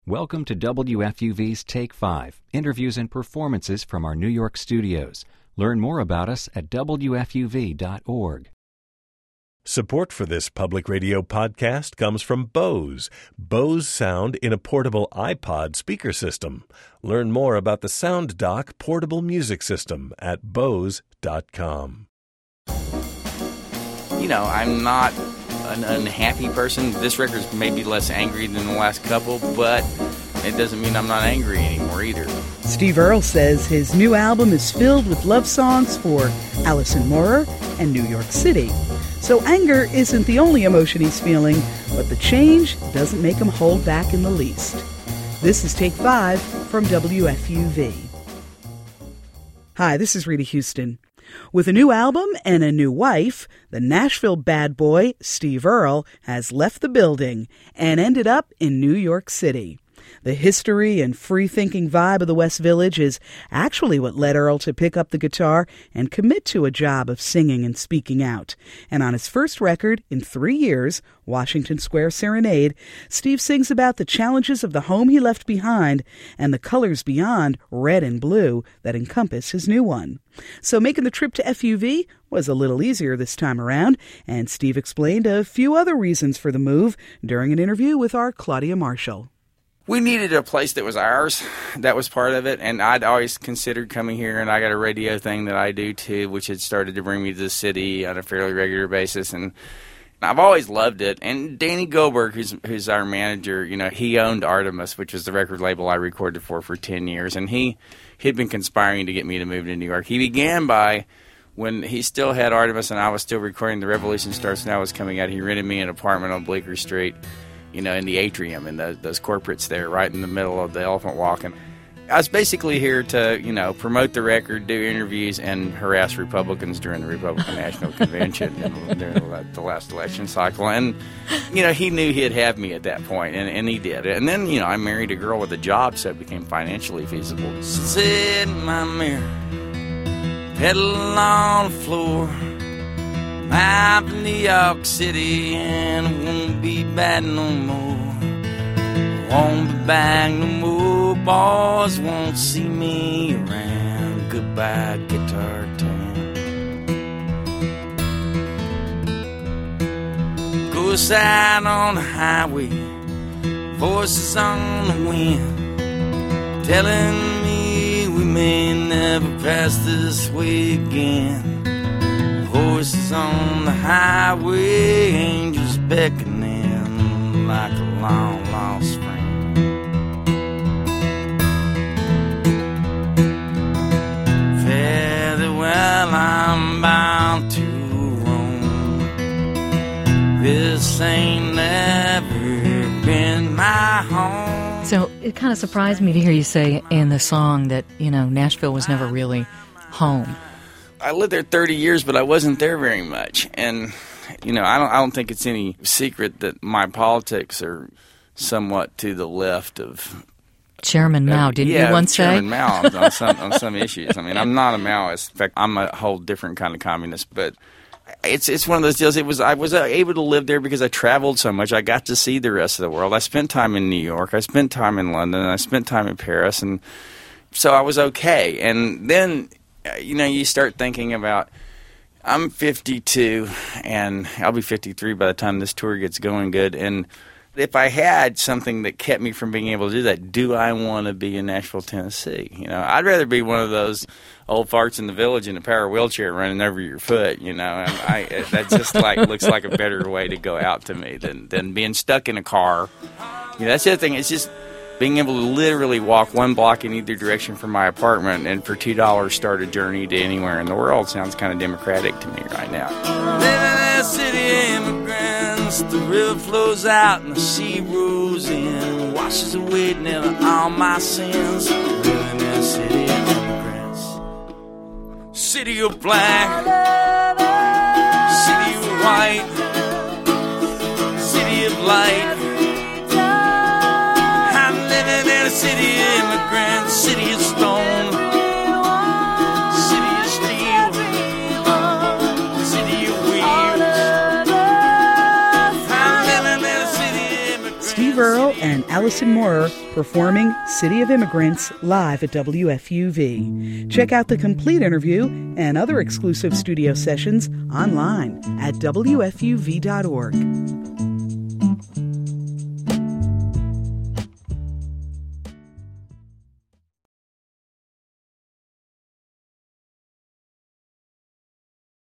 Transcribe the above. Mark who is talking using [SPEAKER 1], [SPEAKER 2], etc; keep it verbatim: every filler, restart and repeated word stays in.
[SPEAKER 1] Welcome to W F U V's Take five, interviews and performances from our New York studios. Learn more about us at W F U V dot org.
[SPEAKER 2] Support for this public radio podcast comes from Bose. Bose sound in a portable iPod speaker system. Learn more about the SoundDock portable music system at Bose dot com.
[SPEAKER 3] You know, I'm not an unhappy person. This record's maybe less angry than the last couple, but it doesn't mean I'm not angry anymore either.
[SPEAKER 4] Steve Earle says his new album is filled with love songs for Alison Moorer and New York City. So anger isn't the only emotion he's feeling, but the change doesn't make him hold back in the least. This is Take five from W F U V. Hi, this is Rita Houston. With a new album and a new wife, the Nashville bad boy, Steve Earle, has left the building and ended up in New York City. The history and free-thinking vibe of the West Village is actually what led Earle to pick up the guitar and commit to a job of singing and speaking out. And on his first record in three years, Washington Square Serenade, Steve sings about the challenges of the home he left behind and the colors beyond red and blue that encompass his new one. So making the trip to F U V was a little easier this time around, and Steve explained a few other reasons for the move during an interview with our Claudia Marshall.
[SPEAKER 3] We needed a place that was ours. That was part of it. And I'd always considered coming here, and I got a radio thing that I do too, which had started to bring me to the city on a fairly regular basis. And I've always loved it. And Danny Goldberg, who's, who's our manager, you know, he owned Artemis, which was the record label I recorded for for ten years. And he had been conspiring to get me to move to New York. He began by, when he still had Artemis and I was still recording The Revolution Starts Now was coming out, he rented me an apartment on Bleecker Street, you know, in the atrium, and the, those corporates there right in the middle of the Elephant Walk. And I was basically here to, you know, promote the record, do interviews, and harass Republicans during the Republican National Convention and during the last election cycle. And, you know, he knew he'd have me at that point, and, and he did. And then, you know, I married a girl with a job, so it became financially feasible. Sit in my mirror, pedal on the floor, map in New York City, and it won't be bad no more. Won't be back no more. Boys won't see me around. Goodbye, Guitar Town. Go outside on the highway, voices on the wind, telling me we may never pass this way again. Voices on the highway, angels beckoning like a long lost friend. Fare well, I'm bound to roam. This ain't never been my home.
[SPEAKER 5] So it kind of surprised me to hear you say in the song that, you know, Nashville was never really home.
[SPEAKER 3] I lived there thirty years, but I wasn't there very much. And, you know, I don't I don't think it's any secret that my politics are somewhat to the left of
[SPEAKER 5] Chairman Mao, uh, didn't
[SPEAKER 3] yeah,
[SPEAKER 5] you once
[SPEAKER 3] Chairman
[SPEAKER 5] say?
[SPEAKER 3] Mao on, on, some, on some issues. I mean, I'm not a Maoist. In fact, I'm a whole different kind of communist. But it's it's one of those deals. It was I was able to live there because I traveled so much. I got to see the rest of the world. I spent time in New York. I spent time in London. I spent time in Paris. And so I was okay. And then, you know, you start thinking about, I'm fifty-two, and I'll be fifty-three by the time this tour gets going good. And if I had something that kept me from being able to do that, do I want to be in Nashville, Tennessee? You know, I'd rather be one of those old farts in the village in a power wheelchair running over your foot. You know, and I, that just like looks like a better way to go out to me than than being stuck in a car. You know, that's the other thing. It's just being able to literally walk one block in either direction from my apartment and for two dollars start a journey to anywhere in the world sounds kind of democratic to me right now. Living in city immigrants, the river flows out and the sea rolls in, washes away nearly all my sins. Living in city immigrants, city of black, city of white, city of light. City immigrants, city of stone, city of steel, city of wheels.
[SPEAKER 4] Steve Earle and Alison Allison Moorer performing City of Immigrants live at W F U V. Check out the complete interview and other exclusive studio sessions online at W F U V dot org.